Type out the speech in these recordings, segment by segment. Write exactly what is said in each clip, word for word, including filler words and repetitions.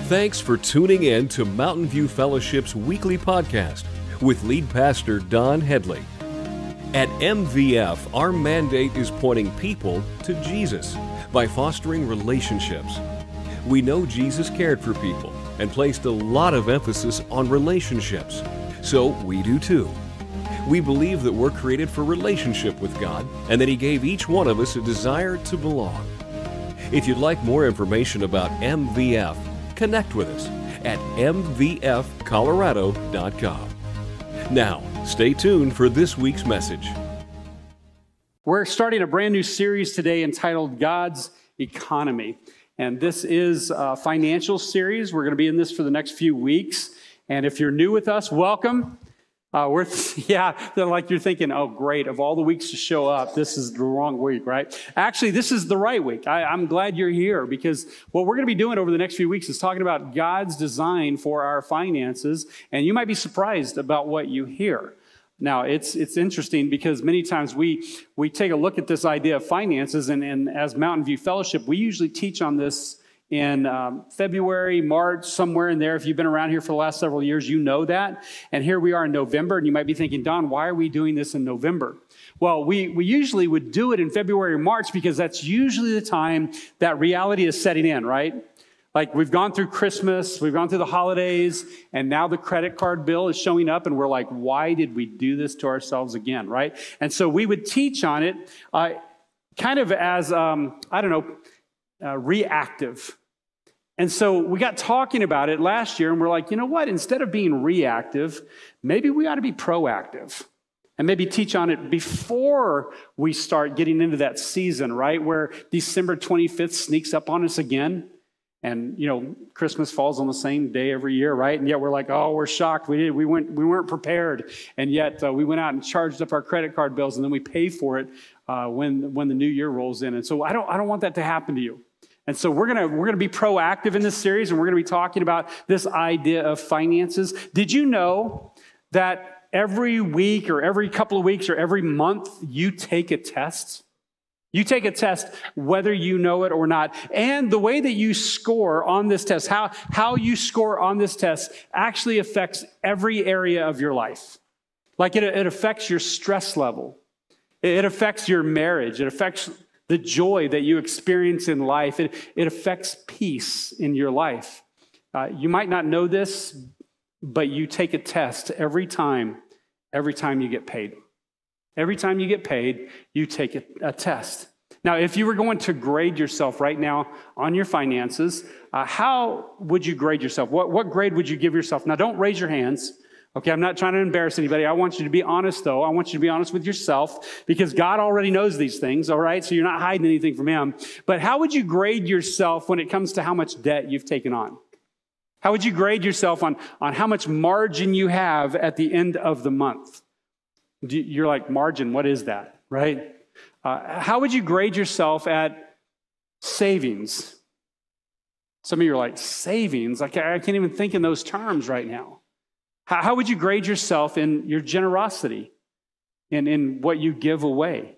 Thanks for tuning in to Mountain View Fellowship's weekly podcast with lead pastor Don Headley. At M V F, our mandate is pointing people to Jesus by fostering relationships. We know Jesus cared for people and placed a lot of emphasis on relationships, so we do too. We believe that we're created for relationship with God and that He gave each one of us a desire to belong. If you'd like more information about M V F, connect with us at m v f colorado dot com. Now, stay tuned for this week's message. We're starting a brand new series today entitled God's Economy. And this is a financial series. We're going to be in this for the next few weeks. And if you're new with us, welcome. Uh, we're, yeah, they're like you're thinking, oh, great, of all the weeks to show up, this is the wrong week, right? Actually, this is the right week. I, I'm glad you're here because what we're going to be doing over the next few weeks is talking about God's design for our finances, and you might be surprised about what you hear. Now, it's it's interesting because many times we we take a look at this idea of finances, and, and as Mountain View Fellowship, we usually teach on this in um, February, March, somewhere in there. If you've been around here for the last several years, you know that. And here we are in November, and you might be thinking, Don, why are we doing this in November? Well, we, we usually would do it in February or March because that's usually the time that reality is setting in, right? Like we've gone through Christmas, we've gone through the holidays, and now the credit card bill is showing up, and we're like, why did we do this to ourselves again, right? And so we would teach on it uh, kind of as, um, I don't know, uh, reactive. And so we got talking about it last year, and we're like, you know what? Instead of being reactive, maybe we ought to be proactive and maybe teach on it before we start getting into that season, right? Where December twenty-fifth sneaks up on us again. And, you know, Christmas falls on the same day every year, right? And yet we're like, oh, we're shocked. We did, we went, we weren't prepared. And yet uh, we went out and charged up our credit card bills, and then we pay for it uh, when, when the new year rolls in. And so I don't, I don't want that to happen to you. And so we're gonna we're gonna be proactive in this series, and we're gonna be talking about this idea of finances. Did you know that every week or every couple of weeks or every month you take a test? You take a test whether you know it or not. And the way that you score on this test, how, how you score on this test actually affects every area of your life. Like it, it affects your stress level. It affects your marriage. It affects the joy that you experience in life. It, it affects peace in your life. Uh, you might not know this, but you take a test every time, every time you get paid. Every time you get paid, you take a, a test. Now, if you were going to grade yourself right now on your finances, uh, how would you grade yourself? What, what grade would you give yourself? Now, don't raise your hands. Okay, I'm not trying to embarrass anybody. I want you to be honest, though. I want you to be honest with yourself because God already knows these things, all right? So you're not hiding anything from Him. But how would you grade yourself when it comes to how much debt you've taken on? How would you grade yourself on, on how much margin you have at the end of the month? You're like, margin, what is that, right? Uh, how would you grade yourself at savings? Some of you are like, savings? Like, I can't even think in those terms right now. How would you grade yourself in your generosity and in what you give away?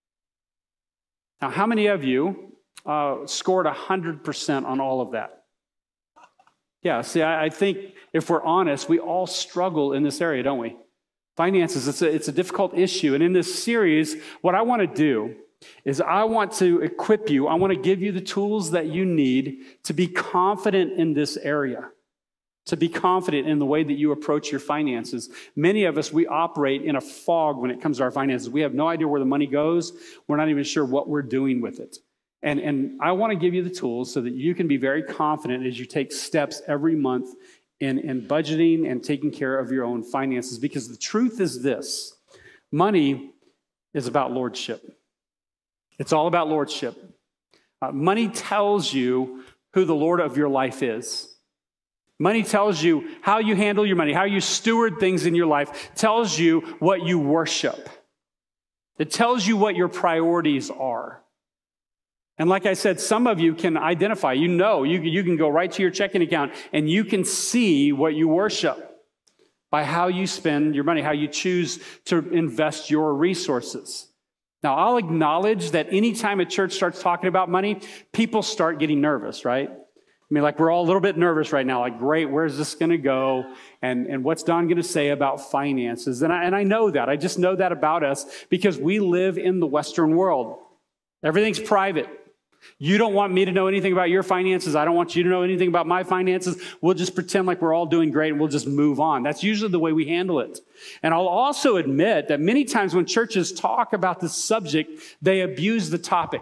Now, how many of you uh, scored one hundred percent on all of that? Yeah, see, I, I think if we're honest, we all struggle in this area, don't we? Finances, it's a, it's a difficult issue. And in this series, what I want to do is I want to equip you. I want to give you the tools that you need to be confident in this area. To be confident in the way that you approach your finances. Many of us, we operate in a fog when it comes to our finances. We have no idea where the money goes. We're not even sure what we're doing with it. And, and I want to give you the tools so that you can be very confident as you take steps every month in, in budgeting and taking care of your own finances. Because the truth is this, money is about lordship. It's all about lordship. Uh, money tells you who the Lord of your life is. Money tells you how you handle your money, how you steward things in your life, tells you what you worship. It tells you what your priorities are. And like I said, some of you can identify, you know, you, you can go right to your checking account and you can see what you worship by how you spend your money, how you choose to invest your resources. Now, I'll acknowledge that anytime a church starts talking about money, people start getting nervous, right? I mean, like we're all a little bit nervous right now. Like, great, where's this going to go? And, and what's Don going to say about finances? And I, and I know that. I just know that about us because we live in the Western world. Everything's private. You don't want me to know anything about your finances. I don't want you to know anything about my finances. We'll just pretend like we're all doing great and we'll just move on. That's usually the way we handle it. And I'll also admit that many times when churches talk about this subject, they abuse the topic.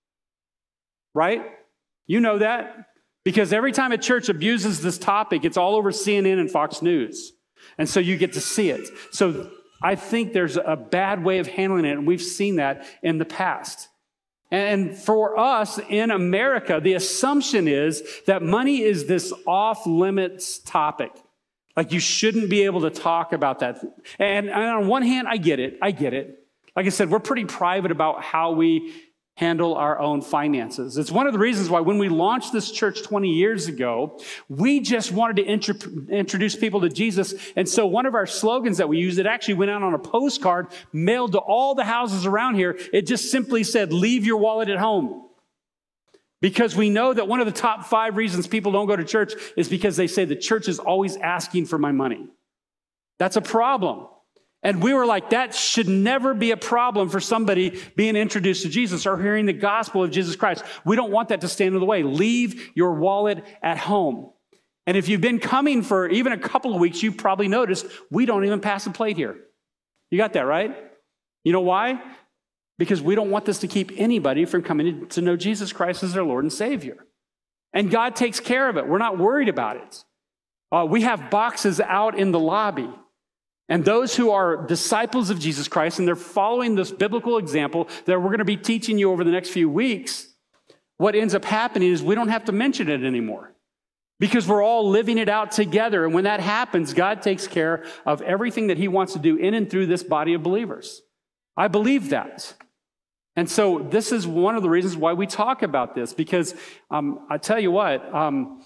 Right? You know that? Because every time a church abuses this topic, it's all over C N N and Fox News. And so you get to see it. So I think there's a bad way of handling it, and we've seen that in the past. And for us in America, the assumption is that money is this off-limits topic. Like you shouldn't be able to talk about that. And, and on one hand, I get it. I get it. Like I said, we're pretty private about how we handle our own finances. It's one of the reasons why when we launched this church twenty years ago, we just wanted to intro- introduce people to Jesus. And so one of our slogans that we used, it actually went out on a postcard mailed to all the houses around here. It just simply said, leave your wallet at home. Because we know that one of the top five reasons people don't go to church is because they say the church is always asking for my money. That's a problem. And we were like, that should never be a problem for somebody being introduced to Jesus or hearing the gospel of Jesus Christ. We don't want that to stand in the way. Leave your wallet at home. And if you've been coming for even a couple of weeks, you've probably noticed we don't even pass a plate here. You got that, right? You know why? Because we don't want this to keep anybody from coming to know Jesus Christ as their Lord and Savior. And God takes care of it. We're not worried about it. Uh, we have boxes out in the lobby. And those who are disciples of Jesus Christ, and they're following this biblical example that we're going to be teaching you over the next few weeks, what ends up happening is we don't have to mention it anymore because we're all living it out together. And when that happens, God takes care of everything that he wants to do in and through this body of believers. I believe that. And so this is one of the reasons why we talk about this, because um, I tell you what, um,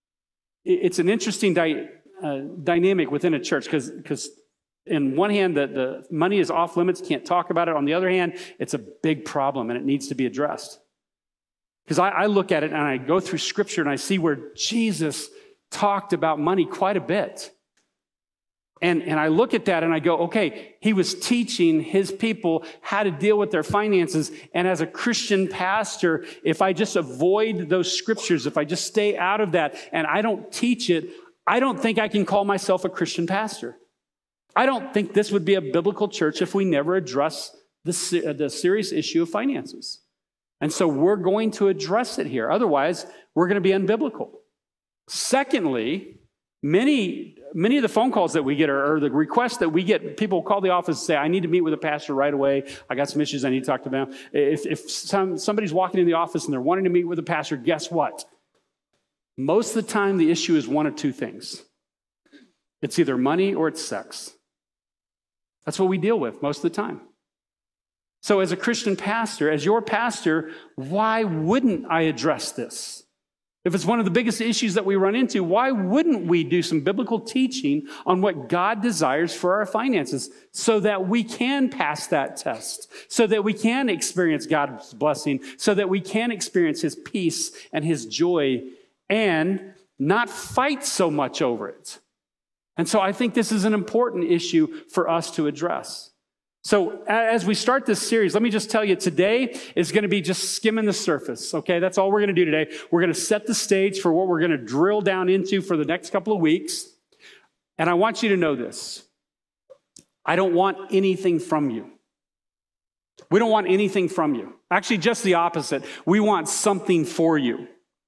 it, it's an interesting di- uh, dynamic within a church because because in one hand, the, the money is off limits, can't talk about it. On the other hand, it's a big problem and it needs to be addressed. Because I, I look at it and I go through scripture and I see where Jesus talked about money quite a bit. And, and I look at that and I go, okay, he was teaching his people how to deal with their finances. And as a Christian pastor, if I just avoid those scriptures, if I just stay out of that and I don't teach it, I don't think I can call myself a Christian pastor. I don't think this would be a biblical church if we never address the, the serious issue of finances. And so we're going to address it here. Otherwise, we're going to be unbiblical. Secondly, many, many of the phone calls that we get or, or the requests that we get, people call the office and say, I need to meet with a pastor right away. I got some issues I need to talk to them. If, if some, somebody's walking in the office and they're wanting to meet with a pastor, guess what? Most of the time, the issue is one of two things. It's either money or it's sex. That's what we deal with most of the time. So as a Christian pastor, as your pastor, why wouldn't I address this? If it's one of the biggest issues that we run into, why wouldn't we do some biblical teaching on what God desires for our finances so that we can pass that test, so that we can experience God's blessing, so that we can experience his peace and his joy and not fight so much over it? And so I think this is an important issue for us to address. So as we start this series, let me just tell you, today is going to be just skimming the surface, okay? That's all we're going to do today. We're going to set the stage for what we're going to drill down into for the next couple of weeks. And I want you to know this. I don't want anything from you. We don't want anything from you. Actually, just the opposite. We want something for you.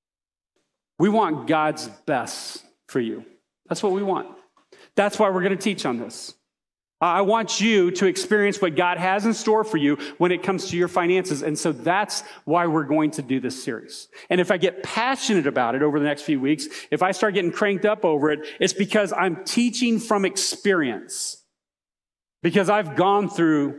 We want God's best for you. That's what we want. That's why we're going to teach on this. I want you to experience what God has in store for you when it comes to your finances. And so that's why we're going to do this series. And if I get passionate about it over the next few weeks, if I start getting cranked up over it, it's because I'm teaching from experience. Because I've gone through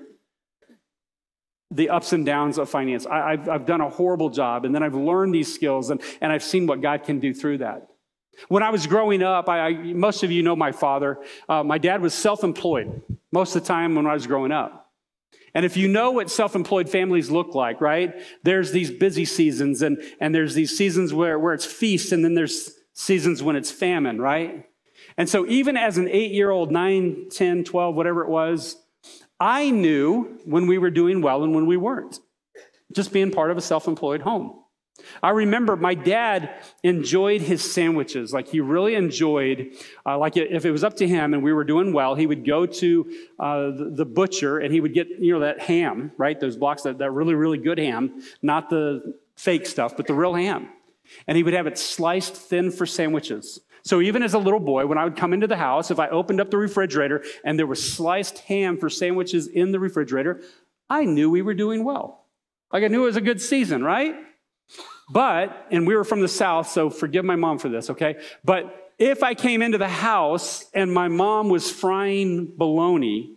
the ups and downs of finance. I, I've, I've done a horrible job, and then I've learned these skills, and, and I've seen what God can do through that. When I was growing up, I, I, most of you know my father. Uh, my dad was self-employed most of the time when I was growing up. And if you know what self-employed families look like, right? There's these busy seasons and, and there's these seasons where, where it's feast, and then there's seasons when it's famine, right? And so even as an eight-year-old, nine, ten, twelve, whatever it was, I knew when we were doing well and when we weren't, just being part of a self-employed home. I remember my dad enjoyed his sandwiches. Like he really enjoyed, uh, like if it was up to him and we were doing well, he would go to uh, the, the butcher and he would get, you know, that ham, right? Those blocks, that, that really, really good ham, not the fake stuff, but the real ham. And he would have it sliced thin for sandwiches. So even as a little boy, when I would come into the house, if I opened up the refrigerator and there was sliced ham for sandwiches in the refrigerator, I knew we were doing well. Like I knew it was a good season, right? But, and we were from the South, so forgive my mom for this, okay? But if I came into the house and my mom was frying bologna,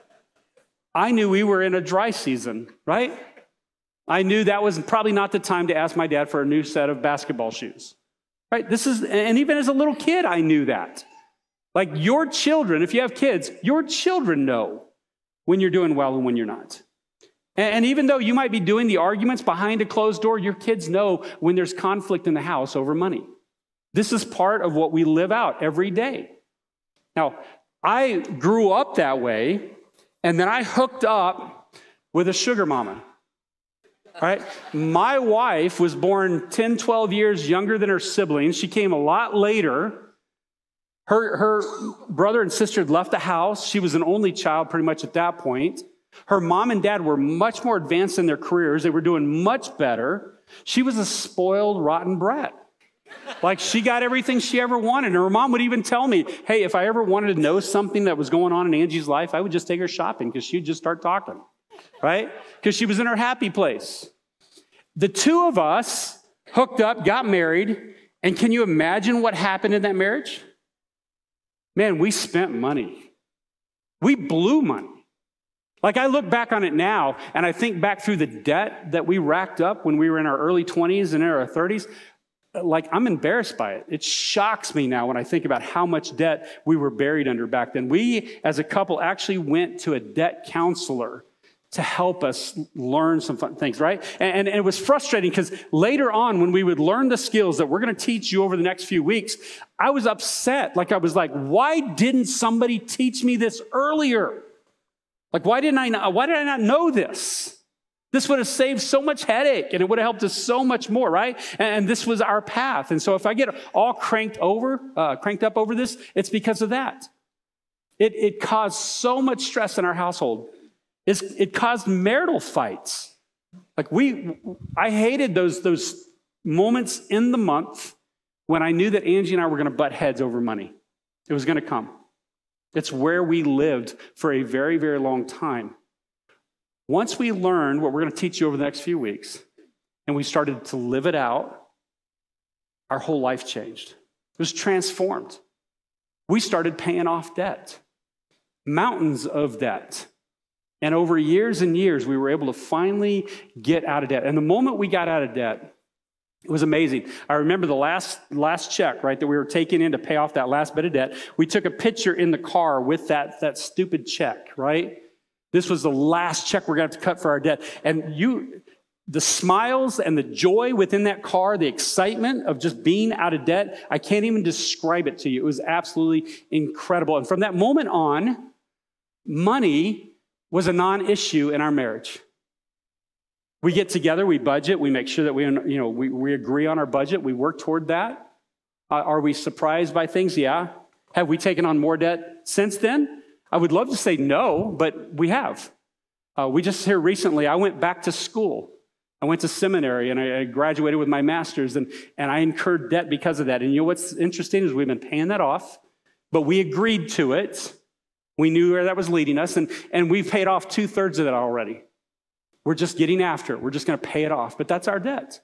I knew we were in a dry season, right? I knew that was probably not the time to ask my dad for a new set of basketball shoes, right? This is, and even as a little kid, I knew that. Like your children, if you have kids, your children know when you're doing well and when you're not. And even though you might be doing the arguments behind a closed door, your kids know when there's conflict in the house over money. This is part of what we live out every day. Now, I grew up that way, and then I hooked up with a sugar mama. All right? My wife was born ten, twelve years younger than her siblings. She came a lot later. Her, her brother and sister had left the house. She was an only child pretty much at that point. Her mom and dad were much more advanced in their careers. They were doing much better. She was a spoiled, rotten brat. Like she got everything she ever wanted. And her mom would even tell me, hey, if I ever wanted to know something that was going on in Angie's life, I would just take her shopping because she'd just start talking, right? Because she was in her happy place. The two of us hooked up, got married, and can you imagine what happened in that marriage? Man, we spent money. We blew money. Like I look back on it now and I think back through the debt that we racked up when we were in our early twenties and in our thirties. Like I'm embarrassed by it. It shocks me now when I think about how much debt we were buried under back then. We as a couple actually went to a debt counselor to help us learn some fun things, right? And, and it was frustrating because later on when we would learn the skills that we're going to teach you over the next few weeks, I was upset. Like I was like, why didn't somebody teach me this earlier? Like, why didn't I not, why did I not know this? This would have saved so much headache and it would have helped us so much more, right? And this was our path. And so if I get all cranked over, uh, cranked up over this, it's because of that. It, it caused so much stress in our household. It's, it caused marital fights. Like we, I hated those, those moments in the month when I knew that Angie and I were going to butt heads over money. It was going to come. It's where we lived for a very, very long time. Once we learned what we're going to teach you over the next few weeks, and we started to live it out, our whole life changed. It was transformed. We started paying off debt, mountains of debt. And over years and years, we were able to finally get out of debt. And the moment we got out of debt, it was amazing. I remember the last last check, right, that we were taking in to pay off that last bit of debt. We took a picture in the car with that, that stupid check, right? This was the last check we're going to have to cut for our debt. And you, the smiles and the joy within that car, the excitement of just being out of debt, I can't even describe it to you. It was absolutely incredible. And from that moment on, money was a non-issue in our marriage. We get together, we budget, we make sure that we, you know, we, we agree on our budget, we work toward that. Uh, are we surprised by things? Yeah. Have we taken on more debt since then? I would love to say no, but we have. Uh, we just here recently, I went back to school. I went to seminary and I, I graduated with my master's and, and I incurred debt because of that. And you know what's interesting is we've been paying that off, but we agreed to it. We knew where that was leading us and, and we've paid off two thirds of that already. We're just getting after it. We're just going to pay it off. But that's our debt.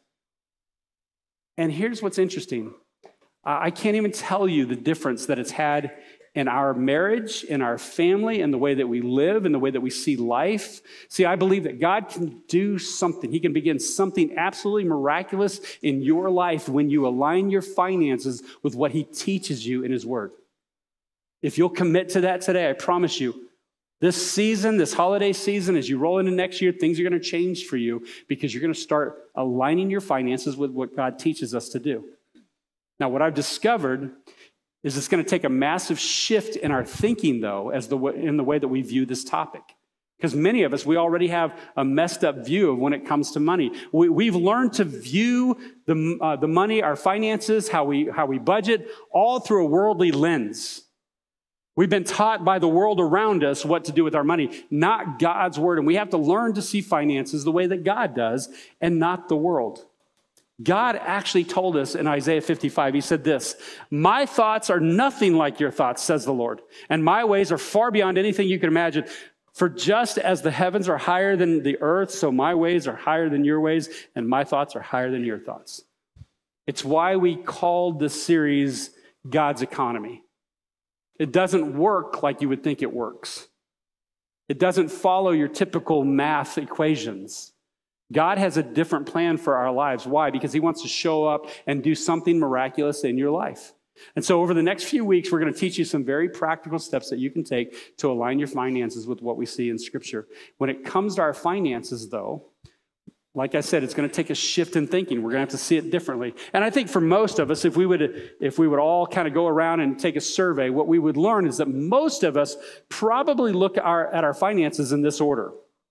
And here's what's interesting. I can't even tell you the difference that it's had in our marriage, in our family, in the way that we live, in the way that we see life. See, I believe that God can do something. He can begin something absolutely miraculous in your life when you align your finances with what he teaches you in his word. If you'll commit to that today, I promise you, This season, this holiday season, as you roll into next year, things are going to change for you because you're going to start aligning your finances with what God teaches us to do. Now, what I've discovered is it's going to take a massive shift in our thinking, though, as the in the way that we view this topic. Because many of us, we already have a messed up view of when it comes to money. We, we've learned to view the, uh, the money, our finances, how we, how we budget, all through a worldly lens. We've been taught by the world around us what to do with our money, not God's word. And we have to learn to see finances the way that God does and not the world. God actually told us in Isaiah fifty-five, he said this, "My thoughts are nothing like your thoughts, says the Lord, and my ways are far beyond anything you can imagine. For just as the heavens are higher than the earth, so my ways are higher than your ways, and my thoughts are higher than your thoughts." It's why we called this series God's Economy. It doesn't work like you would think it works. It doesn't follow your typical math equations. God has a different plan for our lives. Why? Because he wants to show up and do something miraculous in your life. And so over the next few weeks, we're going to teach you some very practical steps that you can take to align your finances with what we see in Scripture. When it comes to our finances, though, like I said, it's going to take a shift in thinking. We're going to have to see it differently. And I think for most of us, if we would, if we would all kind of go around and take a survey, what we would learn is that most of us probably look at our, at our finances in this order.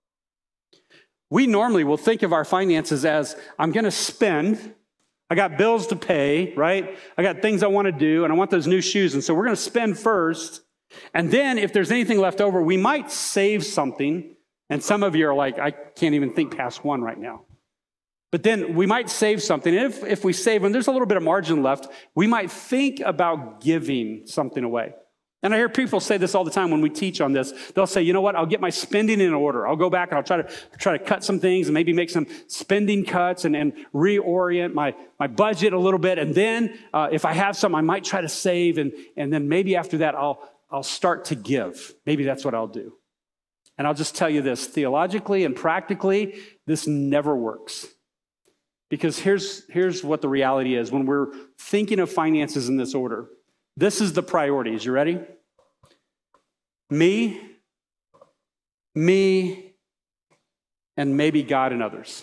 We normally will think of our finances as, I'm going to spend. I got bills to pay, right? I got things I want to do, and I want those new shoes. And so we're going to spend first. And then if there's anything left over, we might save something. And some of you are like, I can't even think past one right now. But then we might save something. And if, if we save, and there's a little bit of margin left, we might think about giving something away. And I hear people say this all the time when we teach on this. They'll say, you know what, I'll get my spending in order. I'll go back and I'll try to try to cut some things and maybe make some spending cuts and, and reorient my, my budget a little bit. And then uh, if I have some, I might try to save. And, and then maybe after that, I'll, I'll start to give. Maybe that's what I'll do. And I'll just tell you this, theologically and practically, this never works. Because here's, here's what the reality is. When we're thinking of finances in this order, this is the priorities. You ready? Me, me, and maybe God and others.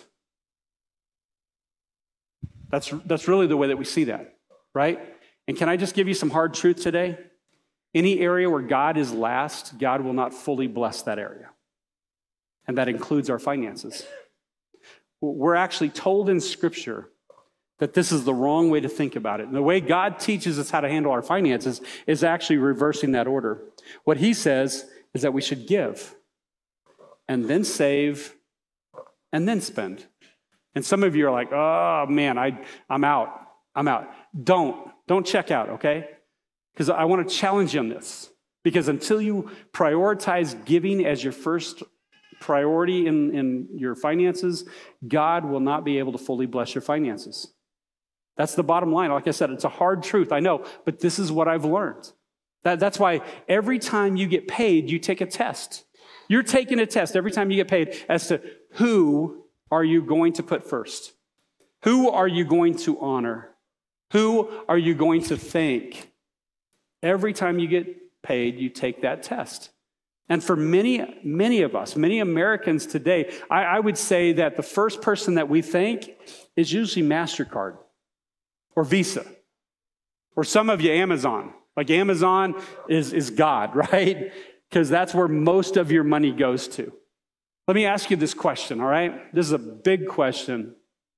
That's, that's really the way that we see that, right? And can I just give you some hard truth today? Any area where God is last, God will not fully bless that area. And that includes our finances. We're actually told in Scripture that this is the wrong way to think about it. And the way God teaches us how to handle our finances is actually reversing that order. What he says is that we should give, and then save, and then spend. And some of you are like, oh man, I, I'm out. I'm out. Don't. Don't check out, okay? Because I want to challenge you on this. Because until you prioritize giving as your first priority in, in your finances, God will not be able to fully bless your finances. That's the bottom line. Like I said, it's a hard truth, I know, but this is what I've learned. That, that's why every time you get paid, you take a test. You're taking a test every time you get paid as to who are you going to put first? Who are you going to honor? Who are you going to thank? Every time you get paid, you take that test. And for many, many of us, many Americans today, I, I would say that the first person that we thank is usually MasterCard or Visa, or some of you, Amazon. Like Amazon is, is God, right? Because that's where most of your money goes to. Let me ask you this question, all right? This is a big question.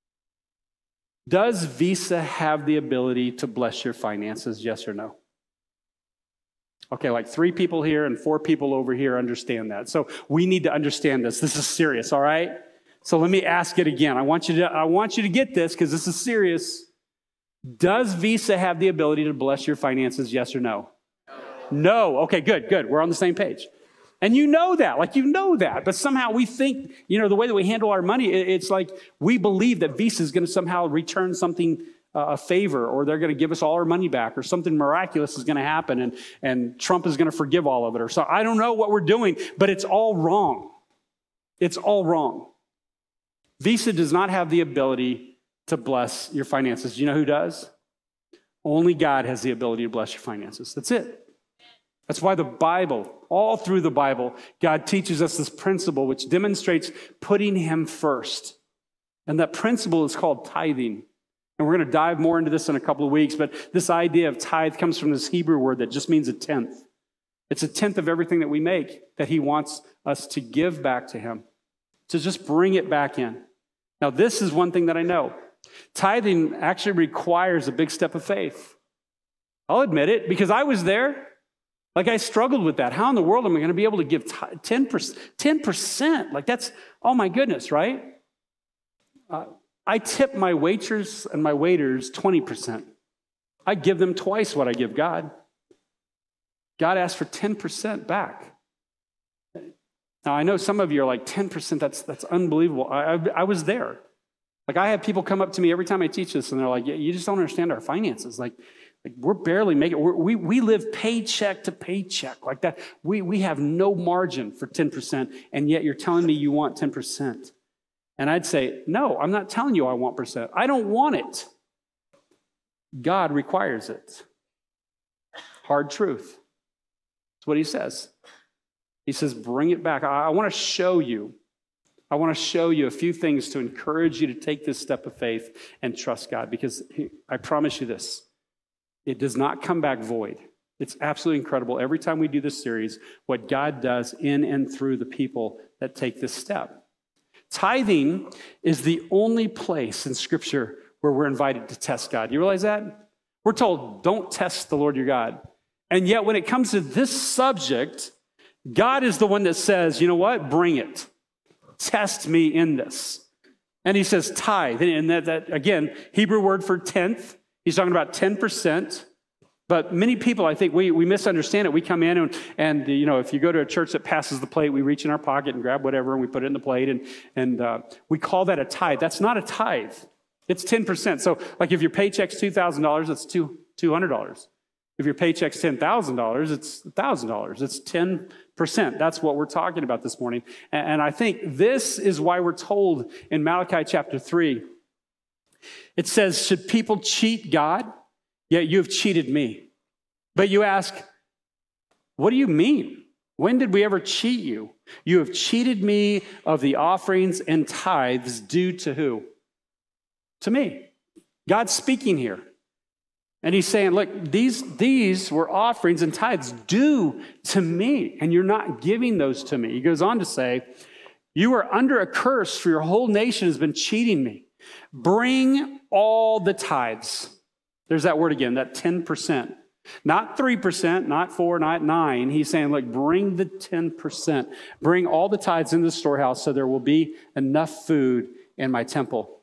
Does Visa have the ability to bless your finances, yes or no? Okay, like three people here and four people over here understand that. So we need to understand this. This is serious, all right? So let me ask it again. I want you to, I want you to get this because this is serious. Does Visa have the ability to bless your finances, yes or no? No. No. Okay, good, good. We're on the same page. And you know that, like you know that. But somehow we think, you know, the way that we handle our money, it's like we believe that Visa is going to somehow return something, uh, a favor, or they're going to give us all our money back, or something miraculous is going to happen, and, and Trump is going to forgive all of it. Or so I don't know what we're doing, but it's all wrong. It's all wrong. Visa does not have the ability to bless your finances. Do you know who does? Only God has the ability to bless your finances. That's it. That's why the Bible, all through the Bible, God teaches us this principle which demonstrates putting him first. And that principle is called tithing. And we're going to dive more into this in a couple of weeks, but this idea of tithe comes from this Hebrew word that just means a tenth. It's a tenth of everything that we make that he wants us to give back to him, to just bring it back in. Now, this is one thing that I know. Tithing actually requires a big step of faith. I'll admit it, because I was there. Like, I struggled with that. How in the world am I going to be able to give ten percent? ten percent? Like, that's, oh my goodness, right? Uh, I tip my waiters and my waiters twenty percent. I give them twice what I give God. God asked for ten percent back. Now, I know some of you are like, ten percent, that's that's unbelievable. I, I, I was there. Like, I have people come up to me every time I teach this, and they're like, yeah, you just don't understand our finances. Like, like we're barely making, we're, we we live paycheck to paycheck like that. We, we have no margin for ten percent, and yet you're telling me you want ten percent. And I'd say, no, I'm not telling you I want percent. I don't want it. God requires it. Hard truth. That's what he says. He says, bring it back. I, I want to show you. I want to show you a few things to encourage you to take this step of faith and trust God, because he, I promise you this, it does not come back void. It's absolutely incredible every time we do this series, what God does in and through the people that take this step. Tithing is the only place in Scripture where we're invited to test God. You realize that? We're told, don't test the Lord your God. And yet when it comes to this subject, God is the one that says, you know what? Bring it. Test me in this. And he says tithe. And that, that again, Hebrew word for tenth. He's talking about ten percent. But many people, I think, we, we misunderstand it. We come in and, and, you know, if you go to a church that passes the plate, we reach in our pocket and grab whatever, and we put it in the plate, and, and uh, we call that a tithe. That's not a tithe. It's ten percent. So, like, if your paycheck's two thousand dollars, it's two hundred dollars. If your paycheck's ten thousand dollars, it's one thousand dollars. It's ten percent. That's what we're talking about this morning. And, and I think this is why we're told in Malachi chapter three, it says, should people cheat God? Yet you have cheated me. But you ask, what do you mean? When did we ever cheat you? You have cheated me of the offerings and tithes due to who? To me. God's speaking here. And he's saying, look, these, these were offerings and tithes due to me, and you're not giving those to me. He goes on to say, you are under a curse, for your whole nation has been cheating me. Bring all the tithes. There's that word again, that ten percent. Not three percent, not four, not nine. He's saying, look, bring the ten percent. Bring all the tithes into the storehouse so there will be enough food in my temple.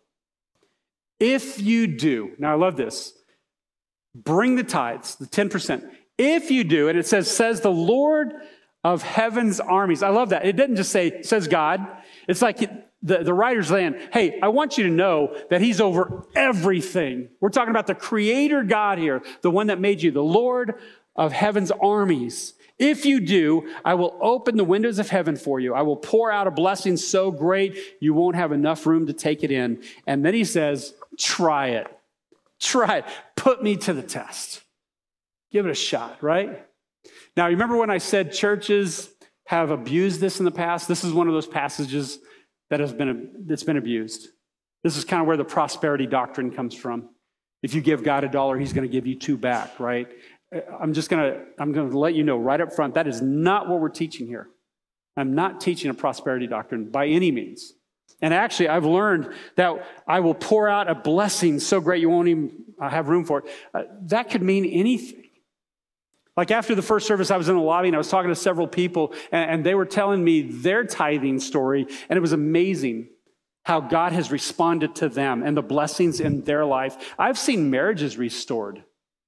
If you do, now I love this, bring the tithes, the ten percent. If you do, and it says, says the Lord of heaven's armies. I love that. It doesn't just say, says God. It's like it, The, the writer's saying, hey, I want you to know that he's over everything. We're talking about the creator God here, the one that made you, the Lord of heaven's armies. If you do, I will open the windows of heaven for you. I will pour out a blessing so great you won't have enough room to take it in. And then he says, try it. Try it. Put me to the test. Give it a shot, right? Now, remember when I said churches have abused this in the past? This is one of those passages that has been, that's been abused. This is kind of where the prosperity doctrine comes from. If you give God a dollar, he's going to give you two back, right? I'm just going to, I'm going to let you know right up front, that is not what we're teaching here. I'm not teaching a prosperity doctrine by any means. And actually, I've learned that I will pour out a blessing so great you won't even have room for it. Uh, that could mean anything. Like after the first service, I was in the lobby and I was talking to several people, and, and they were telling me their tithing story, and it was amazing how God has responded to them and the blessings in their life. I've seen marriages restored.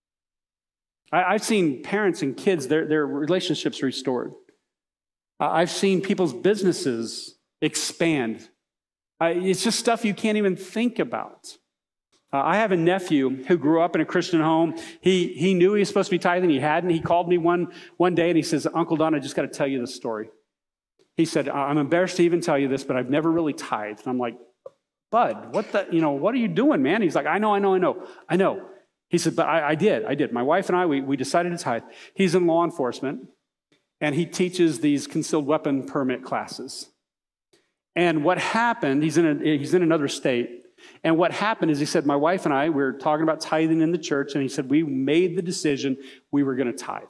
I, I've seen parents and kids, their, their relationships restored. Uh, I've seen people's businesses expand. Uh, it's just stuff you can't even think about. Uh, I have a nephew who grew up in a Christian home. He he knew he was supposed to be tithing. He hadn't. He called me one, one day and he says, Uncle Don, I just got to tell you this story. He said, I'm embarrassed to even tell you this, but I've never really tithed. And I'm like, Bud, what the, you know, what are you doing, man? He's like, I know, I know, I know, I know. He said, but I, I did, I did. My wife and I, we, we decided to tithe. He's in law enforcement, and he teaches these concealed weapon permit classes. And what happened, he's in, a, he's in another state, and what happened is he said, my wife and I, we were talking about tithing in the church, and he said, we made the decision we were going to tithe.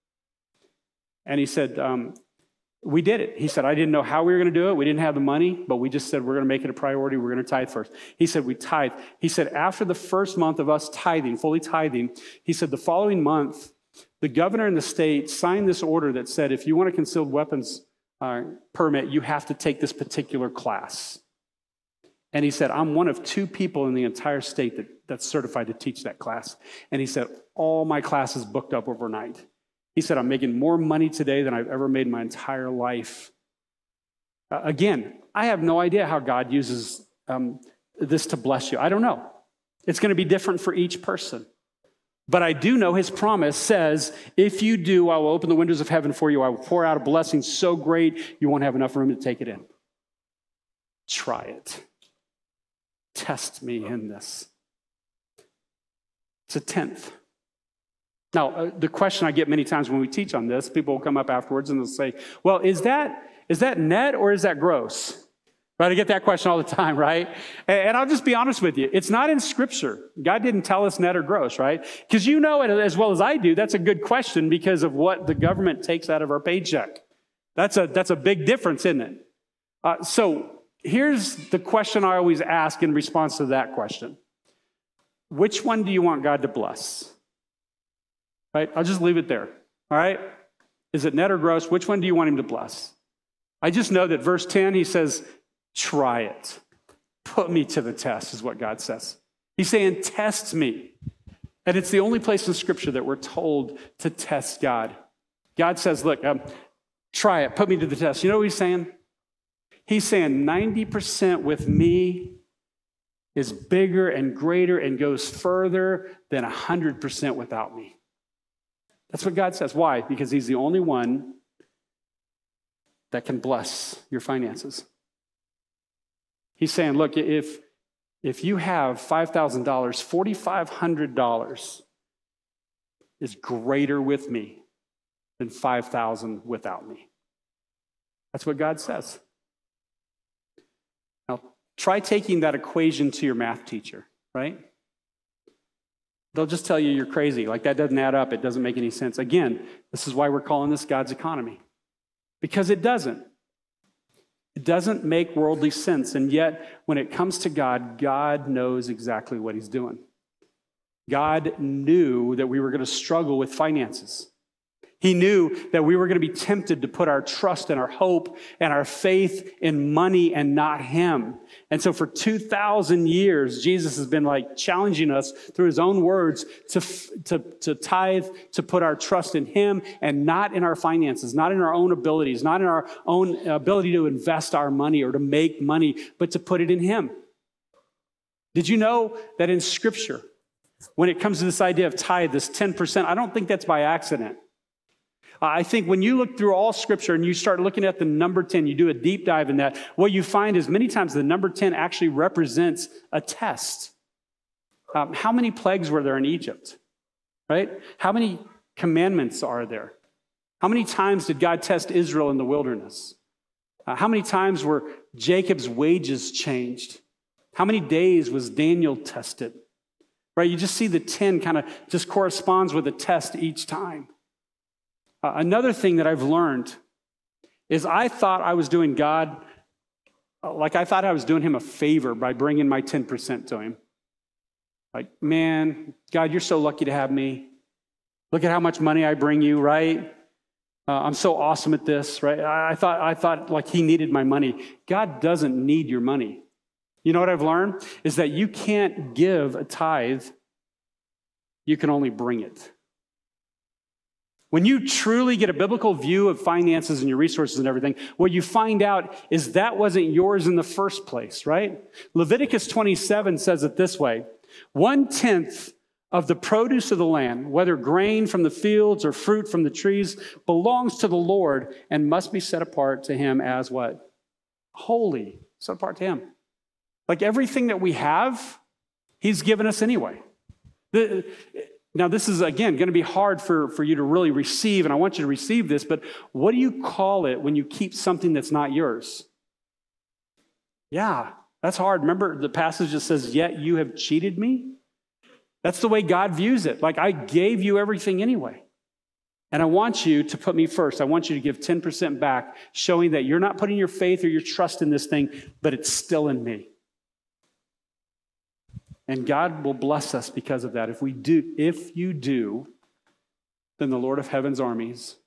And he said, um, we did it. He said, I didn't know how we were going to do it. We didn't have the money, but we just said, we're going to make it a priority. We're going to tithe first. He said, we tithe. He said, after the first month of us tithing, fully tithing, he said, the following month, the governor in the state signed this order that said, if you want a concealed weapons uh, permit, you have to take this particular class. And he said, I'm one of two people in the entire state that, that's certified to teach that class. And he said, all my classes booked up overnight. He said, I'm making more money today than I've ever made in my entire life. Uh, again, I have no idea how God uses um, this to bless you. I don't know. It's going to be different for each person. But I do know his promise says, if you do, I will open the windows of heaven for you. I will pour out a blessing so great you won't have enough room to take it in. Try it. Test me in this. It's a tenth. Now, uh, the question I get many times when we teach on this, people will come up afterwards and they'll say, well, is that is that net or is that gross? Right? I get that question all the time, right? And, and I'll just be honest with you. It's not in Scripture. God didn't tell us net or gross, right? Because you know it as well as I do. That's a good question because of what the government takes out of our paycheck. That's a, that's a big difference, isn't it? Uh, so here's the question I always ask in response to that question. Which one do you want God to bless? Right? I'll just leave it there. All right? Is it net or gross? Which one do you want him to bless? I just know that verse ten, he says, try it. Put me to the test, is what God says. He's saying, test me. And it's the only place in Scripture that we're told to test God. God says, look, um, try it. Put me to the test. You know what he's saying? He's saying ninety percent with me is bigger and greater and goes further than one hundred percent without me. That's what God says. Why? Because he's the only one that can bless your finances. He's saying, look, if, if you have five thousand dollars, four thousand five hundred dollars is greater with me than five thousand dollars without me. That's what God says. Now, try taking that equation to your math teacher, right? They'll just tell you you're crazy. Like, that doesn't add up. It doesn't make any sense. Again, this is why we're calling this God's economy. Because it doesn't. It doesn't make worldly sense. And yet, when it comes to God, God knows exactly what he's doing. God knew that we were going to struggle with finances. He knew that we were going to be tempted to put our trust and our hope and our faith in money and not him. And so for two thousand years, Jesus has been like challenging us through his own words to, to, to tithe, to put our trust in him and not in our finances, not in our own abilities, not in our own ability to invest our money or to make money, but to put it in him. Did you know that in Scripture, when it comes to this idea of tithe, this ten percent, I don't think that's by accident. I think when you look through all Scripture and you start looking at the number ten, you do a deep dive in that, what you find is many times the number ten actually represents a test. Um, how many plagues were there in Egypt? Right? How many commandments are there? How many times did God test Israel in the wilderness? Uh, how many times were Jacob's wages changed? How many days was Daniel tested? Right? You just see the ten kind of just corresponds with a test each time. Uh, another thing that I've learned is I thought I was doing God, like I thought I was doing him a favor by bringing my ten percent to him. Like, man, God, you're so lucky to have me. Look at how much money I bring you, right? Uh, I'm so awesome at this, right? I, I thought I thought like he needed my money. God doesn't need your money. You know what I've learned? Is that you can't give a tithe. You can only bring it. When you truly get a biblical view of finances and your resources and everything, what you find out is that wasn't yours in the first place, right? Leviticus twenty-seven says it this way: one-tenth of the produce of the land, whether grain from the fields or fruit from the trees, belongs to the Lord and must be set apart to him as what? Holy. Set apart to him. Like everything that we have, he's given us anyway. The, now, this is, again, going to be hard for, for you to really receive, and I want you to receive this, but what do you call it when you keep something that's not yours? Yeah, that's hard. Remember the passage that says, yet you have cheated me? That's the way God views it. Like, I gave you everything anyway. And I want you to put me first. I want you to give ten percent back, showing that you're not putting your faith or your trust in this thing, but it's still in me. And God will bless us because of that. If we do, if you do, then the Lord of Heaven's armies,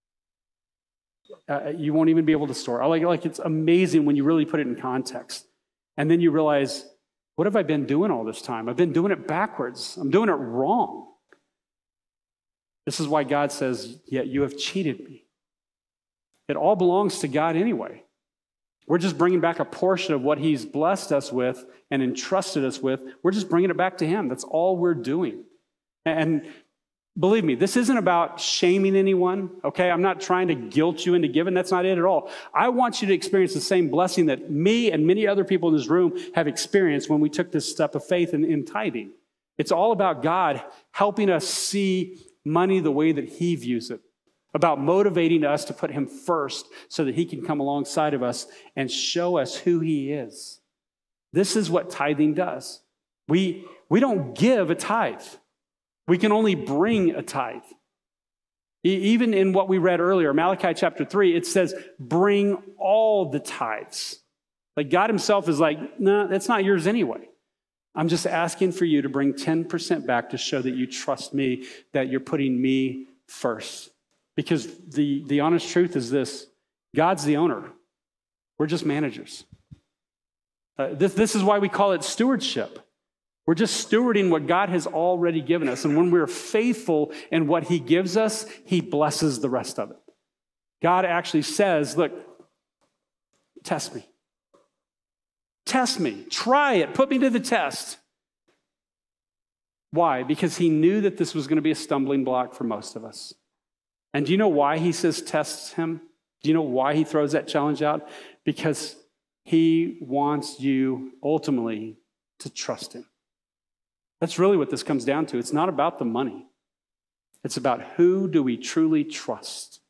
uh, you won't even be able to store. I like, like it's amazing when you really put it in context. And then you realize, what have I been doing all this time? I've been doing it backwards. I'm doing it wrong. This is why God says, yet you have cheated me. It all belongs to God anyway. We're just bringing back a portion of what he's blessed us with and entrusted us with. We're just bringing it back to him. That's all we're doing. And believe me, this isn't about shaming anyone, okay? I'm not trying to guilt you into giving. That's not it at all. I want you to experience the same blessing that me and many other people in this room have experienced when we took this step of faith in, in tithing. It's all about God helping us see money the way that he views it, about motivating us to put him first so that he can come alongside of us and show us who he is. This is what tithing does. We, we don't give a tithe. We can only bring a tithe. E- even in what we read earlier, Malachi chapter three, it says, bring all the tithes. Like God himself is like, no, nah, that's not yours anyway. I'm just asking for you to bring ten percent back to show that you trust me, that you're putting me first. Because the, the honest truth is this, God's the owner. We're just managers. Uh, this, this is why we call it stewardship. We're just stewarding what God has already given us. And when we're faithful in what he gives us, he blesses the rest of it. God actually says, look, test me. Test me. Try it. Put me to the test. Why? Because he knew that this was going to be a stumbling block for most of us. And do you know why he says test him? Do you know why he throws that challenge out? Because he wants you ultimately to trust him. That's really what this comes down to. It's not about the money. It's about who do we truly trust?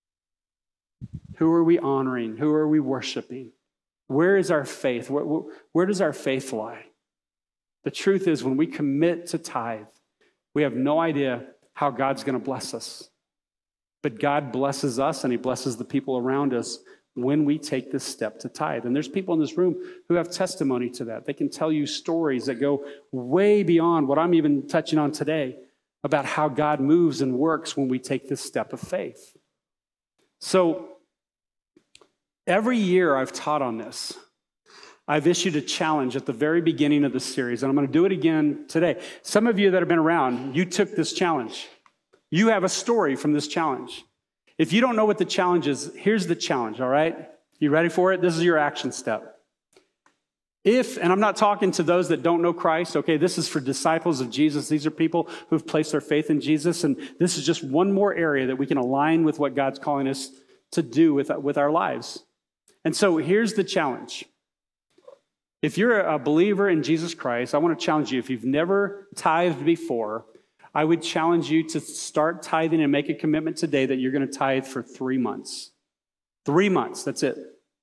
Who are we honoring? Who are we worshiping? Where is our faith? Where, where does our faith lie? The truth is, when we commit to tithe, we have no idea how God's going to bless us. But God blesses us and he blesses the people around us when we take this step to tithe. And there's people in this room who have testimony to that. They can tell you stories that go way beyond what I'm even touching on today about how God moves and works when we take this step of faith. So every year I've taught on this. I've issued a challenge at the very beginning of the series, and I'm going to do it again today. Some of you that have been around, you took this challenge. You have a story from this challenge. If you don't know what the challenge is, here's the challenge, all right? You ready for it? This is your action step. If, and I'm not talking to those that don't know Christ, okay, this is for disciples of Jesus. These are people who've placed their faith in Jesus, and this is just one more area that we can align with what God's calling us to do with, with our lives. And so here's the challenge. If you're a believer in Jesus Christ, I want to challenge you. If you've never tithed before, I would challenge you to start tithing and make a commitment today that you're going to tithe for three months. Three months, that's it.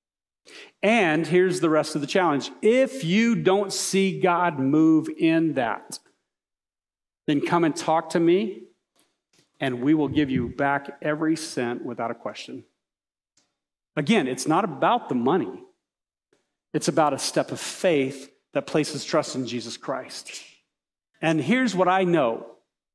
And here's the rest of the challenge. If you don't see God move in that, then come and talk to me, and we will give you back every cent without a question. Again, it's not about the money. It's about a step of faith that places trust in Jesus Christ. And here's what I know.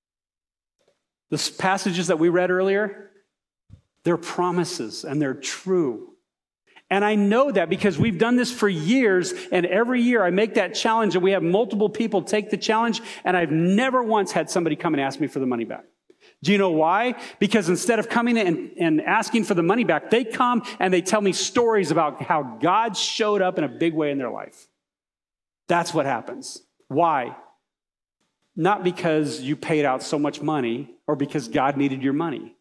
The passages that we read earlier, they're promises and they're true. And I know that because we've done this for years, and every year I make that challenge, and we have multiple people take the challenge, and I've never once had somebody come and ask me for the money back. Do you know why? Because instead of coming in and asking for the money back, they come and they tell me stories about how God showed up in a big way in their life. That's what happens. Why? Not because you paid out so much money or because God needed your money.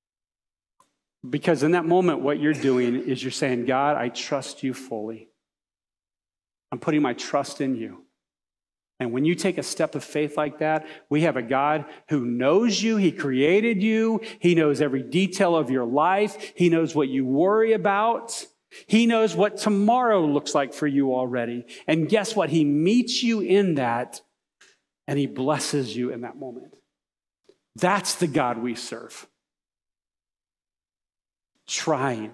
Because in that moment, what you're doing is you're saying, God, I trust you fully. I'm putting my trust in you. And when you take a step of faith like that, we have a God who knows you. He created you. He knows every detail of your life. He knows what you worry about. He knows what tomorrow looks like for you already. And guess what? He meets you in that, and he blesses you in that moment. That's the God we serve. Try him,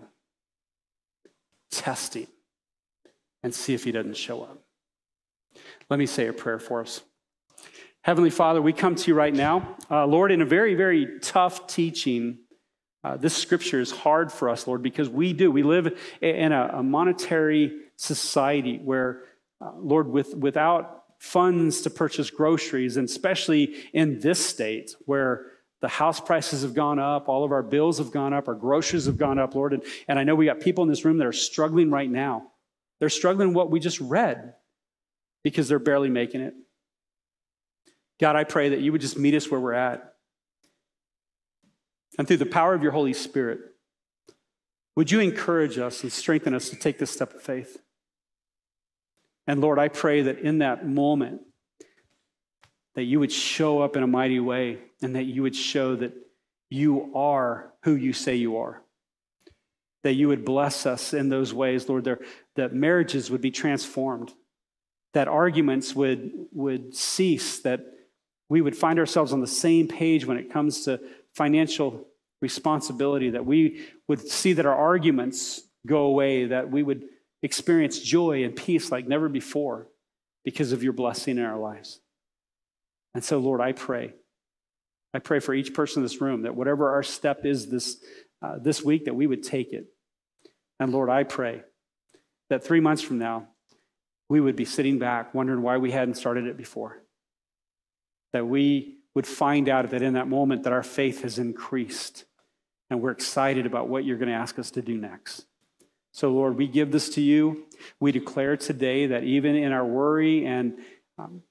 test him, and see if he doesn't show up. Let me say a prayer for us. Heavenly Father, we come to you right now. Uh, Lord, in a very, very tough teaching, uh, this scripture is hard for us, Lord, because we do. We live in a, a monetary society where, uh, Lord, with, without funds to purchase groceries, and especially in this state where the house prices have gone up, all of our bills have gone up, our groceries have gone up, Lord. And, and I know we got people in this room that are struggling right now. They're struggling what we just read, because they're barely making it. God, I pray that you would just meet us where we're at. And through the power of your Holy Spirit, would you encourage us and strengthen us to take this step of faith? And Lord, I pray that in that moment, that you would show up in a mighty way, and that you would show that you are who you say you are. That you would bless us in those ways, Lord, there, that marriages would be transformed, that arguments would, would cease, that we would find ourselves on the same page when it comes to financial responsibility, that we would see that our arguments go away, that we would experience joy and peace like never before because of your blessing in our lives. And so, Lord, I pray. I pray for each person in this room that whatever our step is this, uh, this week, that we would take it. And Lord, I pray that three months from now, we would be sitting back wondering why we hadn't started it before. That we would find out that in that moment that our faith has increased and we're excited about what you're going to ask us to do next. So Lord, we give this to you. We declare today that even in our worry and um,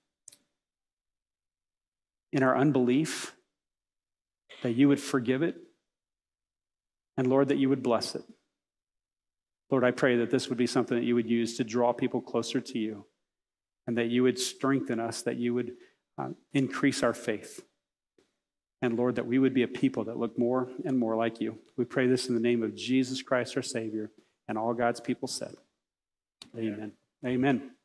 in our unbelief, that you would forgive it. And Lord, that you would bless it. Lord, I pray that this would be something that you would use to draw people closer to you, and that you would strengthen us, that you would uh, increase our faith. And Lord, that we would be a people that look more and more like you. We pray this in the name of Jesus Christ, our Savior, and all God's people said. Amen. Amen.